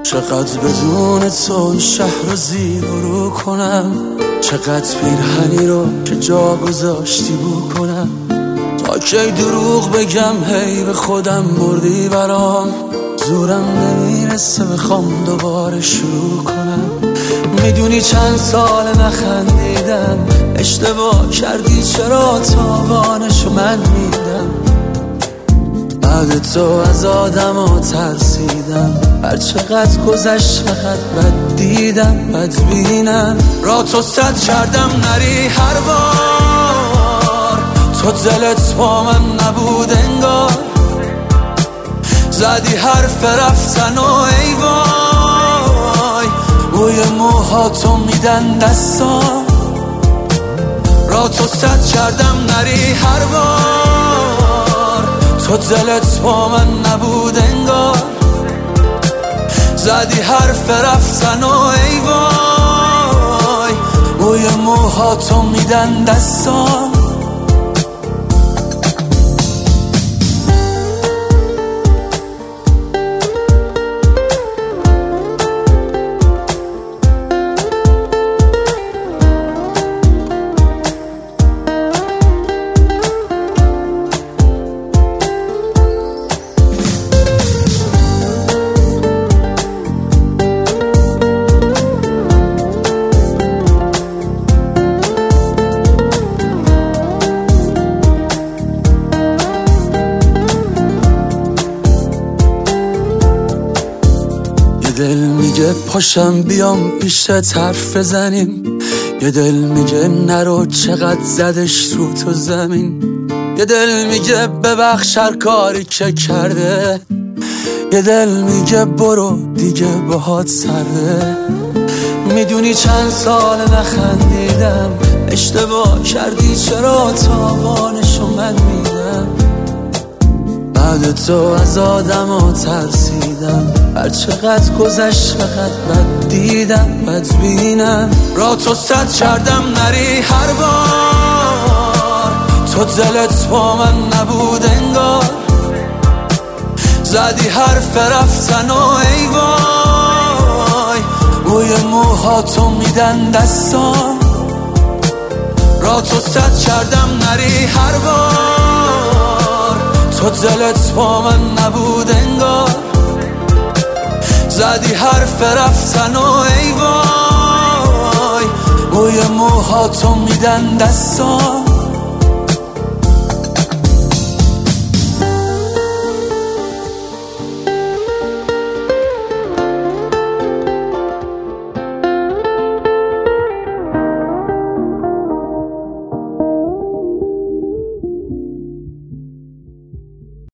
چقدر بدون تو شهر رو زیر و رو کنم، چقدر پیرهنی رو که جا گذاشتی بو کنم. تا کی دروغ بگم هی به خودم بردی برام، زورم نمیرسه بخوام دوباره شروع کنم. میدونی چند سال نخندیدم، اشتباه کردی چرا تاوانشو من میدم. بعد تو از آدم ترسیدم، هر چقدر گذشت فقط بد دیدم بد بینم. را تو صد کردم نری هر بار، تو دلت با من نبود انگار. زدی حرف رفتن و ای وای، بوی موهاتو میدن دستام. را تو صد کردم نری هر بار، تو دلت با من نبود انگار. زدی حرف رفتن و ای وای، بوی موهاتو میدن دستام. دل میگه پاشم بیام پیشت حرف بزنیم، یه دل میگه نرو چقدر زدش رو تو زمین. یه دل میگه ببخش هر کاری که کرده، یه دل میگه برو دیگه باهات سرده. میدونی چند سال نخندیدم، اشتباه کردی چرا تاوانشو من میدم. بعد تو از آدم ترسیدم، هر چقدر گذشت فقط بد دیدم بد بینم. را تو صد کردم نری هر بار، تو دلت با من نبود انگار. زدی حرف رفتن و ای وای، بوی موهاتو میدن دستام. را تو صد کردم نری هر بار، تو دلت با من نبود انگار. زدی حرف رفتن و ای وای، بوی موهاتو میدن دستام.